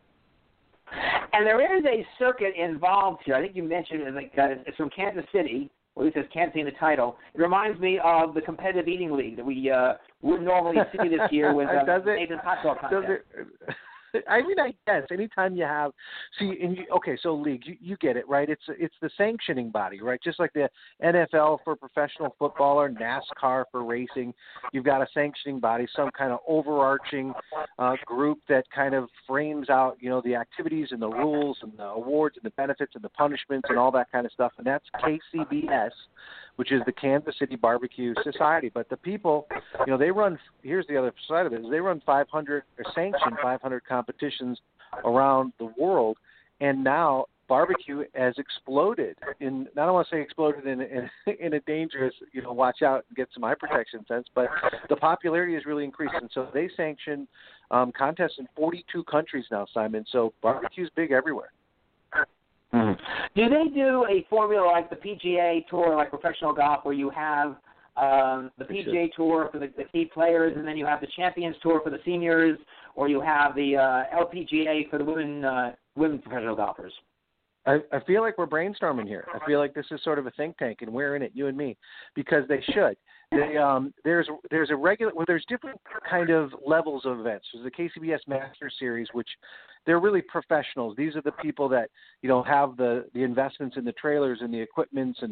And there is a circuit involved here. I think you mentioned it, it's from Kansas City, or at least it's Kansas City in the title. It reminds me of the Competitive Eating League that we would normally see this year with Nathan's Hot Dog Contest. I guess anytime you have so league, you get it, right? It's the sanctioning body, right? Just like the NFL for professional football or NASCAR for racing, you've got a sanctioning body, some kind of overarching group that kind of frames out, the activities and the rules and the awards and the benefits and the punishments and all that kind of stuff. And that's KCBS, which is the Kansas City Barbecue Society. But the people, they run, here's the other side of it, is they run 500 or sanction 500 competitions around the world. And now barbecue has exploded I don't want to say exploded in a dangerous, watch out and get some eye protection sense, but the popularity has really increased. And so they sanction contests in 42 countries now, Simon. So barbecue's big everywhere. Mm-hmm. Do they do a formula like the PGA Tour, like professional golf, where you have the PGA Tour for the key players, and then you have the Champions Tour for the seniors, or you have the LPGA for the women professional golfers? I feel like we're brainstorming here. I feel like this is sort of a think tank, and we're in it, you and me, because they should. There's different kind of levels of events. There's the KCBS Master Series, which they're really professionals. These are the people that have the investments in the trailers and the equipments and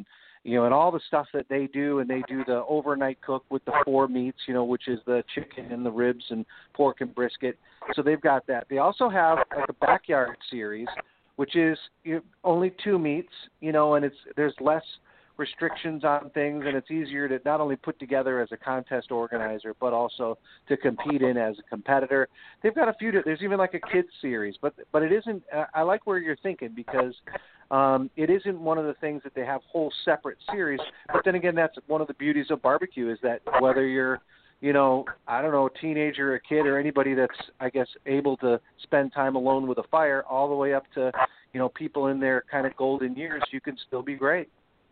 and all the stuff that they do, and they do the overnight cook with the 4 meats, which is the chicken and the ribs and pork and brisket. So they've got that. They also have like a backyard series, which is only 2 meats, and there's less restrictions on things, and it's easier to not only put together as a contest organizer, but also to compete in as a competitor. They've got a few. There's even like a kids series, but it isn't. I like where you're thinking, because it isn't one of the things that they have whole separate series. But then again, that's one of the beauties of barbecue, is that whether you're I don't know, a teenager or a kid or anybody that's, I guess, able to spend time alone with a fire, all the way up to, people in their kind of golden years, you can still be great.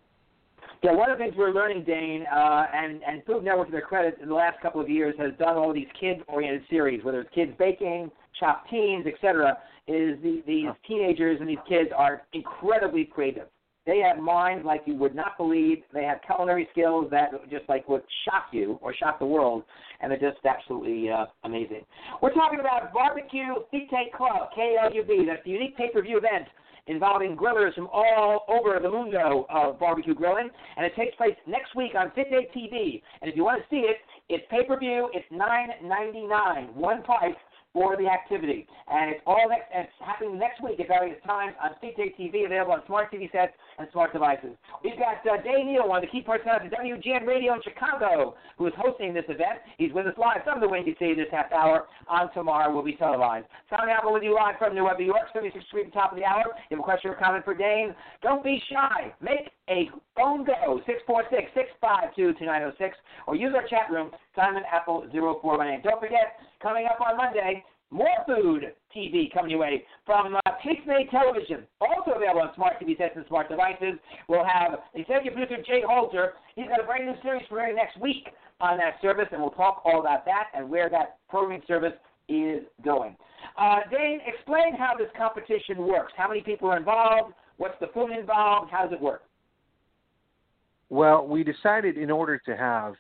Yeah, one of the things we're learning, Dane, and Food Network, to their credit, in the last couple of years has done all these kid-oriented series, whether it's kids baking, chopped teens, etc., is these teenagers and these kids are incredibly creative. They have minds like you would not believe. They have culinary skills that just like would shock you or shock the world, and they're just absolutely amazing. We're talking about Barbecue Fite Club, KLUB. That's the unique pay-per-view event involving grillers from all over the mundo of barbecue grilling, and it takes place next week on Fit Day TV. And if you want to see it, it's pay-per-view. It's $9.99, one price for the activity. And it's happening next week at various times on Fit Day TV, available on smart TV sets and smart devices. We've got Dave Neal, one of the key personalities of WGN Radio in Chicago, who is hosting this event. He's with us live. Some of the ways you see this half hour on tomorrow will be televised. Simon Apple with you live from New York, 76th Street, at the top of the hour. You have a question or comment for Dane? Don't be shy. Make a phone go, 646-652-2906, or use our chat room, Simon Apple 0418. Don't forget, coming up on Monday, more food TV coming your way from Tastemade Television, also available on smart TV sets and smart devices. We'll have executive producer Jay Holter. He's got a brand new series for next week on that service, and we'll talk all about that and where that programming service is going. Dane, explain how this competition works. How many people are involved? What's the food involved? How does it work? Well, we decided, in order to have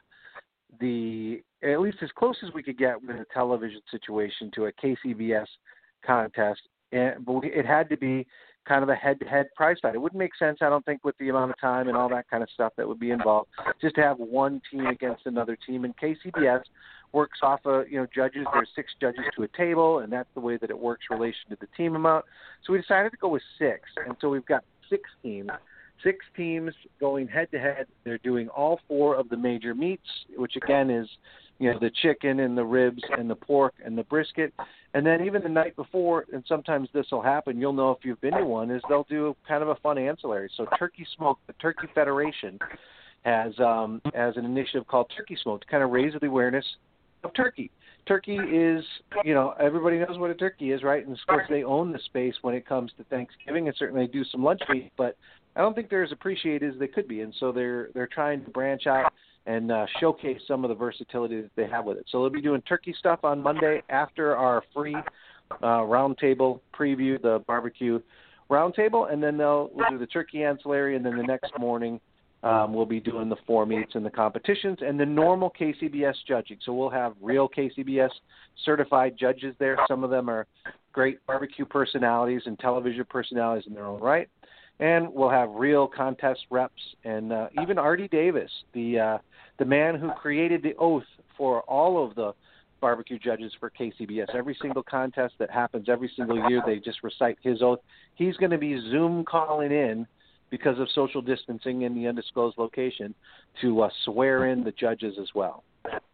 at least as close as we could get with a television situation to a KCBS contest, but it had to be kind of a head-to-head prize fight. It wouldn't make sense, I don't think, with the amount of time and all that kind of stuff that would be involved, just to have one team against another team. And KCBS works off of, judges. There's 6 judges to a table, and that's the way that it works in relation to the team amount. So we decided to go with 6, and so we've got 6 teams. 6 teams going head-to-head. They're doing all 4 of the major meats, which, again, is, the chicken and the ribs and the pork and the brisket. And then even the night before, and sometimes this will happen, you'll know if you've been to one, is they'll do kind of a fun ancillary. So Turkey Smoke, the Turkey Federation, has an initiative called Turkey Smoke to kind of raise the awareness of turkey. Turkey is, everybody knows what a turkey is, right? And of course they own the space when it comes to Thanksgiving, and certainly do some lunch meat, but I don't think they're as appreciated as they could be. And so they're trying to branch out and showcase some of the versatility that they have with it. So they'll be doing turkey stuff on Monday after our free roundtable preview, the barbecue roundtable, and then we'll do the turkey ancillary, and then the next morning we'll be doing the 4 meats and the competitions and the normal KCBS judging. So we'll have real KCBS certified judges there. Some of them are great barbecue personalities and television personalities in their own right. And we'll have real contest reps, and even Artie Davis, the man who created the oath for all of the barbecue judges for KCBS. Every single contest that happens every single year, they just recite his oath. He's going to be Zoom calling in, because of social distancing in the undisclosed location, to swear in the judges as well.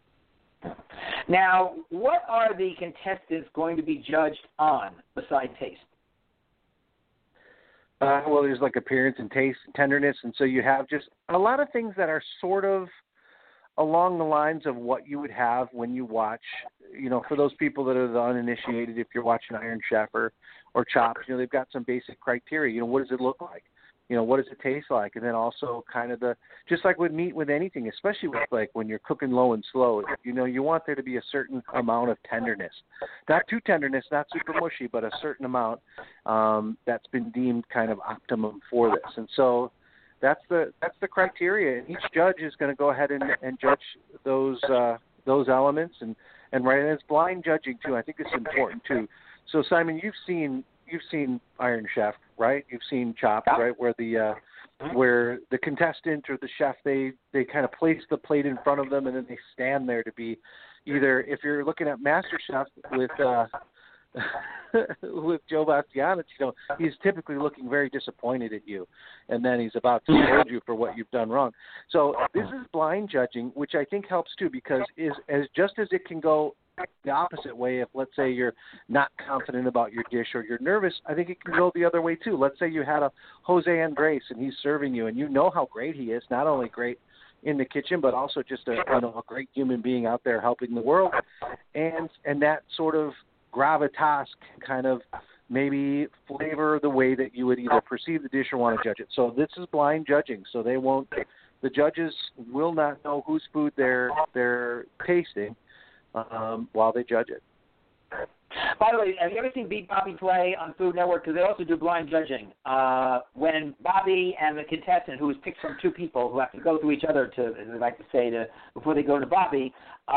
Now, what are the contestants going to be judged on besides taste? Well, there's like appearance and taste and tenderness, and so you have just a lot of things that are sort of along the lines of what you would have when you watch, for those people that are the uninitiated, if you're watching Iron Chef or Chopped, they've got some basic criteria. What does it look like? What does it taste like? And then also kind of just like with meat, with anything, especially with like when you're cooking low and slow, you want there to be a certain amount of tenderness. Not too tenderness, not super mushy, but a certain amount that's been deemed kind of optimum for this. And so that's the criteria. And each judge is going to go ahead and judge those elements and right. And it's blind judging too. I think it's important too. So Simon, you've seen Iron Chef, right? You've seen Chopped, right? Where the where the contestant or the chef, they kind of place the plate in front of them, and then they stand there to be either, if you're looking at MasterChef with with Joe Bastianich, he's typically looking very disappointed at you, and then he's about to scold you for what you've done wrong. So this is blind judging, which I think helps too, because just as it can go the opposite way, if let's say you're not confident about your dish or you're nervous, I think it can go the other way too. Let's say you had a Jose Andres and he's serving you, and you know how great he is, not only great in the kitchen, but also just a great human being out there helping the world, and that sort of gravitas can kind of maybe flavor the way that you would either perceive the dish or want to judge it. So this is blind judging. So the judges will not know whose food they're tasting while they judge it. By the way, have you ever seen Beat Bobby play on Food Network? Because they also do blind judging. When Bobby and the contestant, who is picked from two people who have to go through each other to, as I like to say, before they go to Bobby,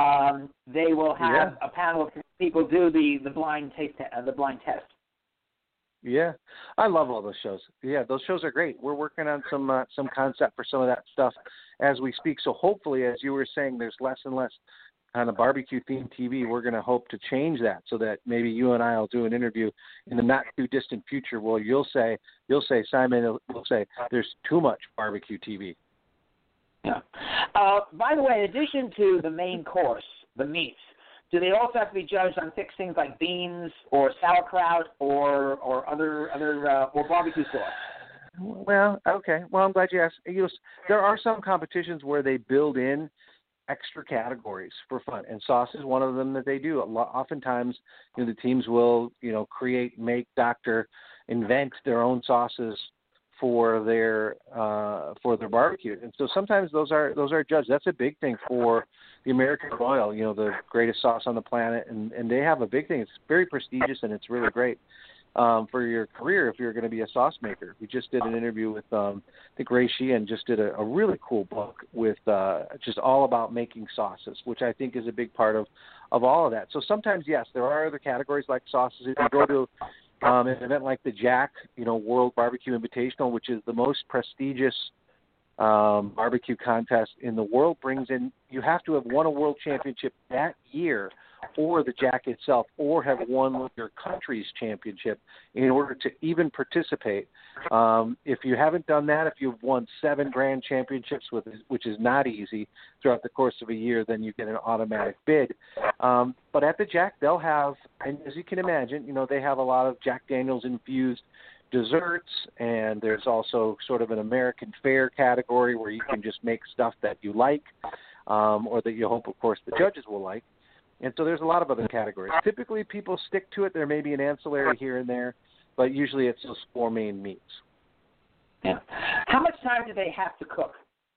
they will have a panel of people do the blind taste, the blind test. Yeah, I love all those shows. Yeah, those shows are great. We're working on some concept for some of that stuff as we speak. So hopefully, as you were saying, there's less and less on a barbecue-themed TV. We're going to hope to change that so that maybe you and I will do an interview in the not-too-distant future where you'll say, Simon will say, there's too much barbecue TV. Yeah. By the way, in addition to the main course, the meats, do they also have to be judged on fixed things like beans or sauerkraut or other or barbecue sauce? Well, okay. Well, I'm glad you asked. There are some competitions where they build in extra categories for fun, and sauce is one of them that they do. Oftentimes, the teams will, create, make, doctor, invent their own sauces for their barbecue, and so sometimes those are judged. That's a big thing for the American Royal, the greatest sauce on the planet, and they have a big thing. It's very prestigious and it's really great for your career if you're going to be a sauce maker. We just did an interview with I think Ray Sheehan just did a really cool book with just all about making sauces, which I think is a big part of all of that. So sometimes, yes, there are other categories like sauces. If you go to an event like the Jack, World Barbecue Invitational, which is the most prestigious barbecue contest in the world, brings in, you have to have won a world championship that year, or the Jack itself, or have won your country's championship in order to even participate. If you haven't done that, if you've won 7 grand championships, which is not easy throughout the course of a year, then you get an automatic bid. But at the Jack, they'll have, and as you can imagine, they have a lot of Jack Daniels infused desserts, and there's also sort of an American fare category where you can just make stuff that you like, or that you hope, of course, the judges will like. And so there's a lot of other categories. Typically, people stick to it. There may be an ancillary here and there, but usually it's those 4 main meats. Yeah. How much time do they have to cook?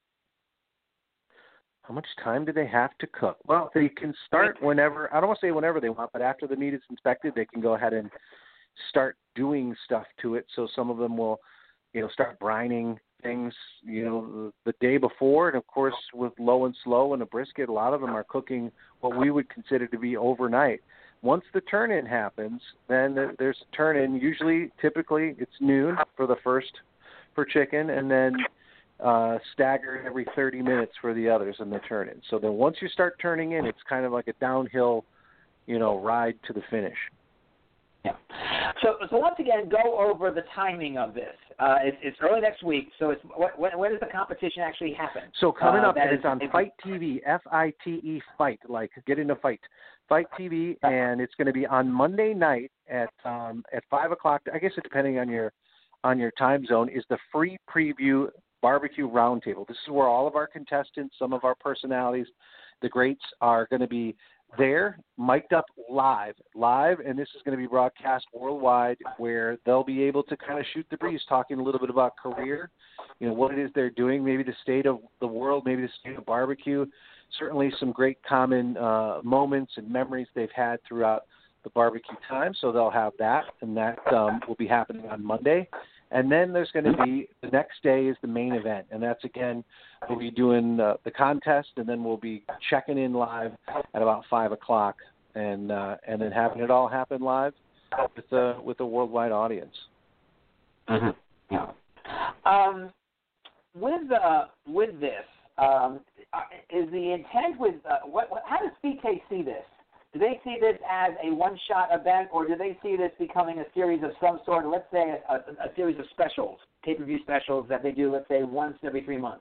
How much time do they have to cook? Well, they can start whenever. I don't want to say whenever they want, but after the meat is inspected, they can go ahead and start doing stuff to it. So some of them will, start brining things, the day before. And, of course, with low and slow and a brisket, a lot of them are cooking what we would consider to be overnight. Once the turn-in happens, then there's a turn-in. Typically, it's noon for chicken, and then staggered every 30 minutes for the others in the turn-in. So then once you start turning in, it's kind of like a downhill, ride to the finish. Yeah. So once again, go over the timing of this. It's early next week. So when does the competition actually happen? So coming up, it's on Fight TV, FITE, Fight, like get in a fight. Fight TV, and it's going to be on Monday night at 5:00. I guess depending on your time zone, is the free preview barbecue roundtable. This is where all of our contestants, some of our personalities, the greats, are going to be there, mic'd up live, and this is going to be broadcast worldwide, where they'll be able to kind of shoot the breeze, talking a little bit about career, what it is they're doing, maybe the state of the world, maybe the state of barbecue, certainly some great common moments and memories they've had throughout the barbecue time. So they'll have that, and that will be happening on Monday. And then there's going to be, the next day is the main event, and that's, again, we'll be doing the contest, and then we'll be checking in live at about 5:00, and then having it all happen live with a worldwide audience. Mm-hmm. Yeah. with this, is the intent with how does BK see this? Do they see this as a one-shot event, or do they see this becoming a series of some sort, let's say a series of specials, pay-per-view specials that they do, let's say, once every 3 months?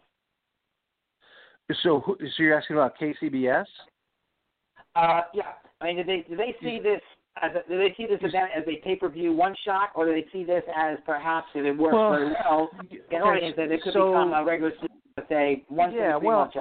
So you're asking about KCBS? Yeah. I mean, do they see this event as a pay-per-view one-shot, or do they see this as perhaps, if it works very well, an audience that it could become a regular series, let's say, once every 3 months?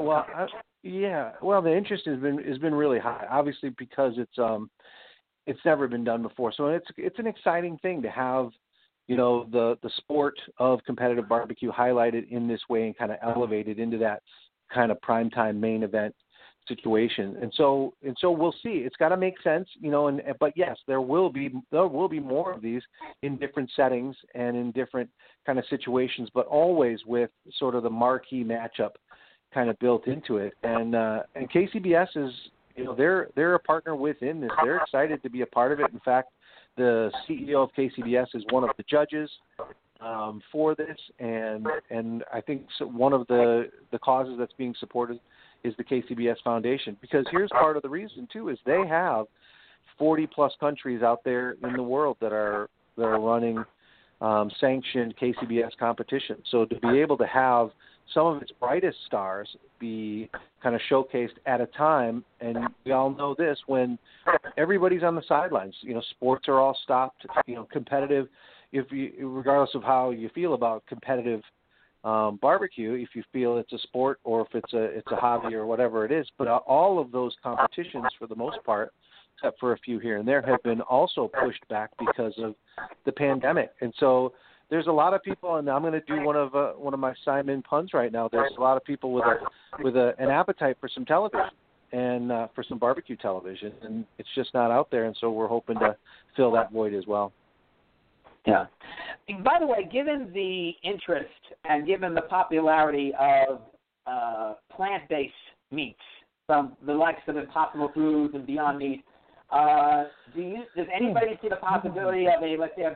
Well, the interest has been really high, obviously, because it's never been done before. So it's an exciting thing to have, the sport of competitive barbecue highlighted in this way and kind of elevated into that kind of primetime main event situation. And so we'll see. It's got to make sense, but yes, there will be more of these in different settings and in different kind of situations, but always with sort of the marquee matchup kind of built into it. And KCBS is, they're a partner within this. They're excited to be a part of it. In fact, the CEO of KCBS is one of the judges for this, and I think one of the causes that's being supported is the KCBS Foundation, because here's part of the reason too, is they have 40 plus countries out there in the world that are running sanctioned KCBS competition. So to be able to have some of its brightest stars be kind of showcased at a time, and we all know this, when everybody's on the sidelines, sports are all stopped, competitive, regardless of how you feel about competitive barbecue, if you feel it's a sport or if it's a hobby or whatever it is, but all of those competitions, for the most part, except for a few here and there, have been also pushed back because of the pandemic. And so there's a lot of people, and I'm going to do one of my Simon puns right now. There's a lot of people with an appetite for some television and for some barbecue television, and it's just not out there. And so we're hoping to fill that void as well. Yeah. By the way, given the interest and given the popularity of plant-based meats, from the likes of Impossible Foods and Beyond Meat, does anybody see the possibility of a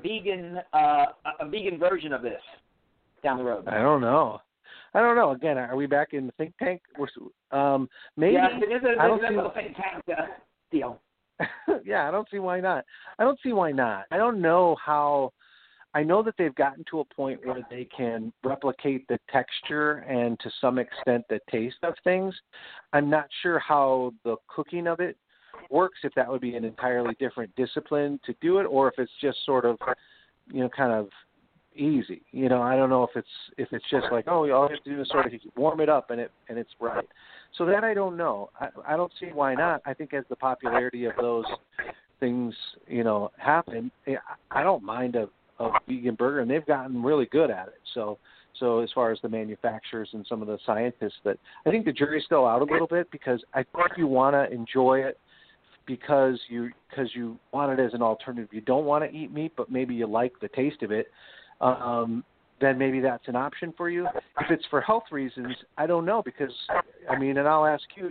vegan version of this down the road? I don't know. Again, are we back in the think tank? Maybe. Yeah, it is a little think tank deal. Yeah, I don't see why not. I don't know how. I know that they've gotten to a point where they can replicate the texture and to some extent the taste of things. I'm not sure how the cooking of it works, if that would be an entirely different discipline to do it, or if it's just sort of, kind of easy. I don't know if it's just like, all you have to do is sort of warm it up and it's right. So that I don't know. I don't see why not. I think as the popularity of those things, happen, I don't mind a vegan burger, and they've gotten really good at it. So as far as the manufacturers and some of the scientists, that I think the jury's still out a little bit, because I think you want to enjoy it because you want it as an alternative. You don't want to eat meat, but maybe you like the taste of it. Then maybe that's an option for you. If it's for health reasons, I don't know, because, and I'll ask you,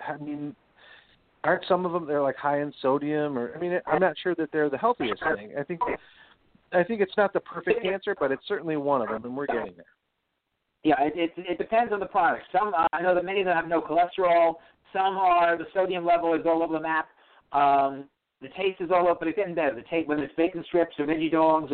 aren't some of them, they're like high in sodium, or, I'm not sure that they're the healthiest thing. I think it's not the perfect answer, but it's certainly one of them, and we're getting there. Yeah, it depends on the product. Some, I know that many of them have no cholesterol. Some are, the sodium level is all over the map. The taste is all over, but it's getting better. The taste, whether it's bacon strips or veggie dogs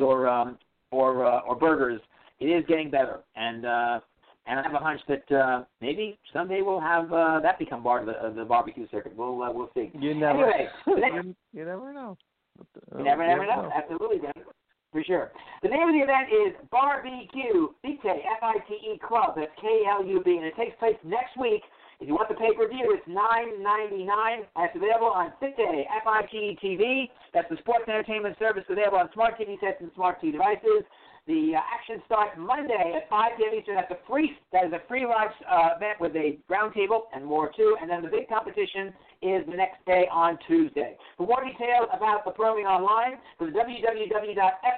or burgers, it is getting better. And I have a hunch that maybe someday we'll have that become part of the barbecue circuit. We'll see. You never know. You never know. You never know. Absolutely, Dan. For sure. The name of the event is Barbecue FITE, FITE Club. That's KLUB, and it takes place next week. If you want the pay-per-view, it's $9.99. It's available on FITE, FITE TV. That's the sports entertainment service available on smart TV sets and smart TV devices. The action starts Monday at 5 p.m. Eastern. That is a free live event with a round table and more too. And then the big competition is the next day on Tuesday. For more details about the programming online, go to www.fite.tv.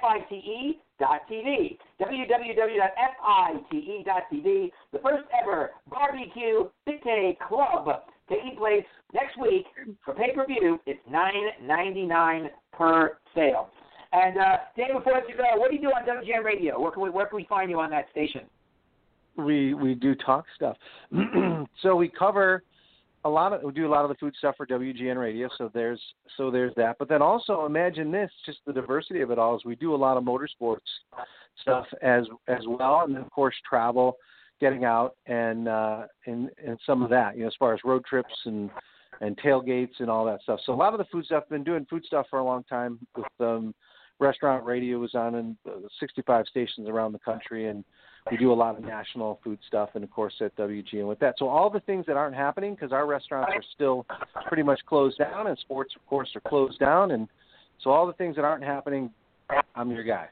www.fite.tv. The first ever Barbecue FITE Club taking place next week. For pay-per-view, it's $9.99 per sale. And, Dave, before I let you go, what do you do on WGN Radio? Where can we find you on that station? we do talk stuff. So we cover we do a lot of the food stuff for WGN Radio. So there's that. But then also imagine this, just the diversity of it all is we do a lot of motorsports stuff as well, and then of course travel, getting out and some of that, as far as road trips and tailgates and all that stuff. So a lot of the food stuff, been doing food stuff for a long time with restaurant radio was on in 65 stations around the country, and we do a lot of national food stuff, and of course at WGN with that. So all the things that aren't happening, because our restaurants are still pretty much closed down, and sports, of course, are closed down, and so all the things that aren't happening, I'm your guy.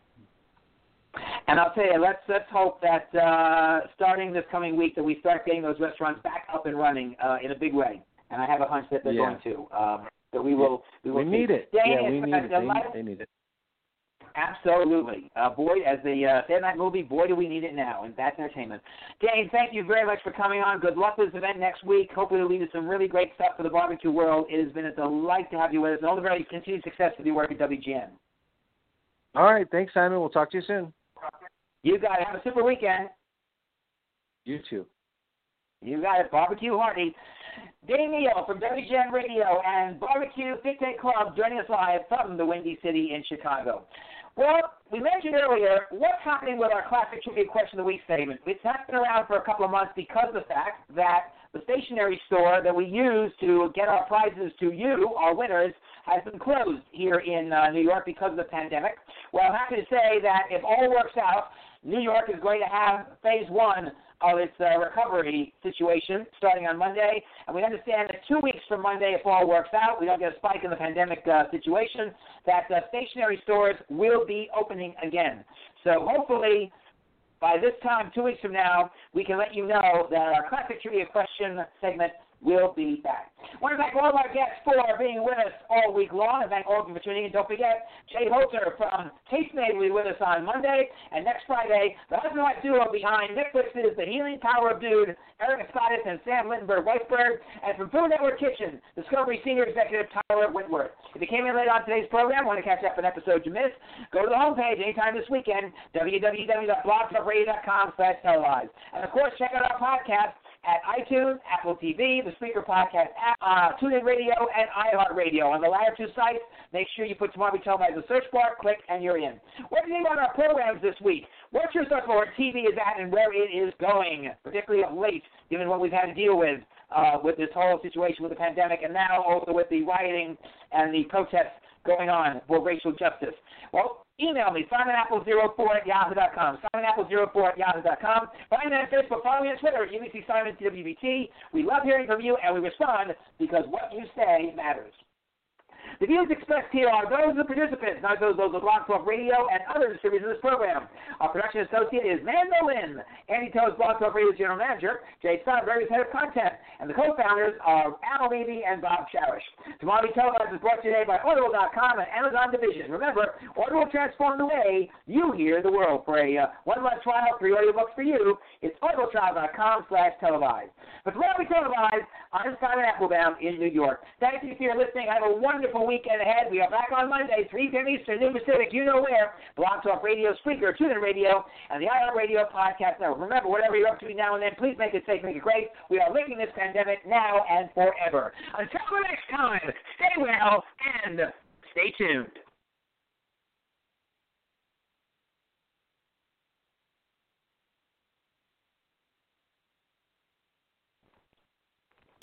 And I'll tell you, let's hope that starting this coming week that we start getting those restaurants back up and running in a big way. And I have a hunch that they're going to. That we will. We need it. Dane, we need it. They need it. Absolutely. Boy, as they say in that movie, boy, do we need it now. And that's entertainment. Dane, thank you very much for coming on. Good luck with this event next week. Hopefully it'll lead to some really great stuff for the barbecue world. It has been a delight to have you with us. And all the very continued success with your work at WGN. All right. Thanks, Simon. We'll talk to you soon. You got it. Have a super weekend. You too. You got it. Barbecue Hardy. Dane Neal from WGN Radio and Barbecue Big Take Club joining us live from the Windy City in Chicago. Well, we mentioned earlier, what's happening with our classic trivia question of the week segment? It's not been around for a couple of months because of the fact that the stationery store that we use to get our prizes to you, our winners, has been closed here in New York because of the pandemic. Well, I'm happy to say that if all works out, New York is going to have phase one of its recovery situation starting on Monday. And we understand that 2 weeks from Monday, if all works out, we don't get a spike in the pandemic situation, that stationery stores will be opening again. So hopefully by this time, 2 weeks from now, we can let you know that our classic trivia question segment will be back. I want to thank all of our guests for being with us all week long, and thank all of you for tuning in. Don't forget, Jay Holter from Tastemade will be with us on Monday, and next Friday, the husband and wife duo behind Netflix's The Healing Power of Dude, Eric Escottis and Sam Littenberg-Weisberg, and from Food Network Kitchen, Discovery Senior Executive Tyler Whitworth. If you came in late on today's program, want to catch up an episode you missed, go to the homepage anytime this weekend, www.blogtalkradio.com/televised. And, of course, check out our podcast at iTunes, Apple TV, the Spreaker Podcast app, TuneIn Radio, and iHeartRadio. On the latter two sites, make sure you put Tomorrow We Tell in the search bar, click, and you're in. What do you think about our programs this week? What's your thoughts on where TV is at and where it is going, particularly of late, given what we've had to deal with this whole situation with the pandemic, and now also with the rioting and the protests going on for racial justice? Well, email me, SimonApple04@yahoo.com. SimonApple04@yahoo.com. Find me on Facebook. Follow me on Twitter at UBC Simon TWBT. We love hearing from you, and we respond because what you say matters. The views expressed here are those of the participants, not those of Blog Talk Radio and other distributors of this program. Our production associate is Mando Lynn. Andy Toe's Blog Talk Radio's general manager, Jay Steinberg is head of content, and the co-founders are Al Levy and Bob Cherish. Tomorrow We Tell is brought to you today by Audible.com and Amazon Division. Remember, Audible will transform the way you hear the world. For a one-month trial, 3 audiobooks for you, it's audibletrial.com/televised. But Tomorrow We Televised, I'm Simon Applebaum in New York. Thank you for your listening. Have a wonderful weekend ahead. We are back on Monday, 3 p.m. Eastern, noon Pacific, you know where. Blog Talk Radio, Spreaker, TuneIn Radio, and the iHeartRadio Podcast Network. Remember, whatever you're up to now and then, please make it safe, make it great. We are linking this pandemic now and forever. Until the next time, stay well and stay tuned.